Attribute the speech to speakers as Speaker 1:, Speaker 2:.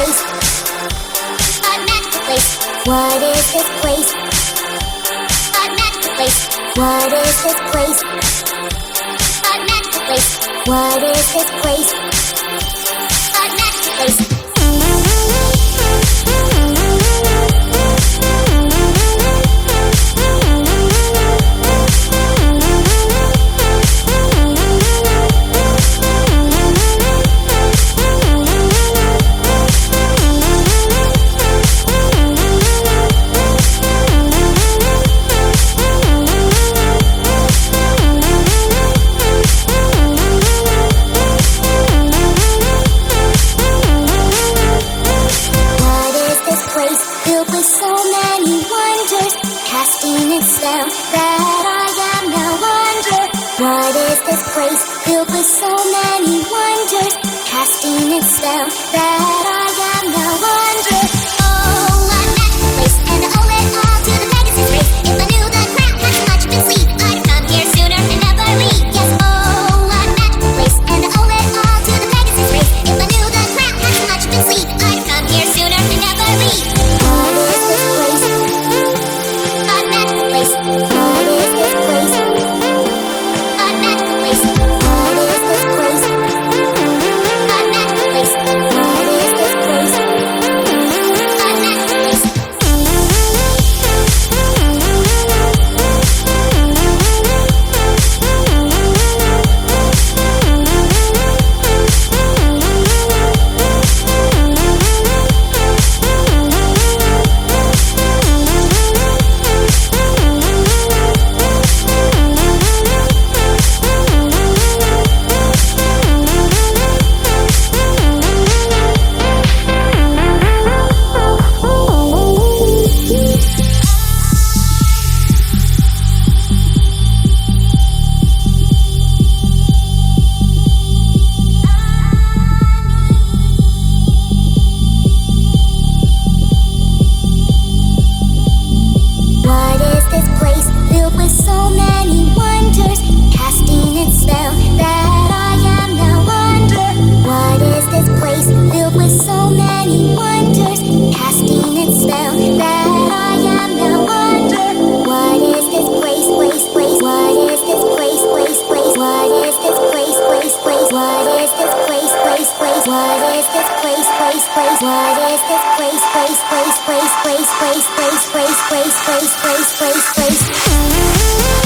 Speaker 1: place? A magical place. What is this place? A magical place. What is this place? A magical place. What is this place? A magical place. Filled with so many wonders, casting its spell that I am no wonder. What is this place? Filled with so many wonders, casting its spell that I am no wonder. Oh, a magical place, and I owe it all to the Pegasus race. If I knew the crap had much been sleep, I'd come here sooner and never leave. Yes, oh, a magical place, and I owe it all to the Pegasus race. If I knew the crap had much been sleep, I'd come here sooner and never leave. Place.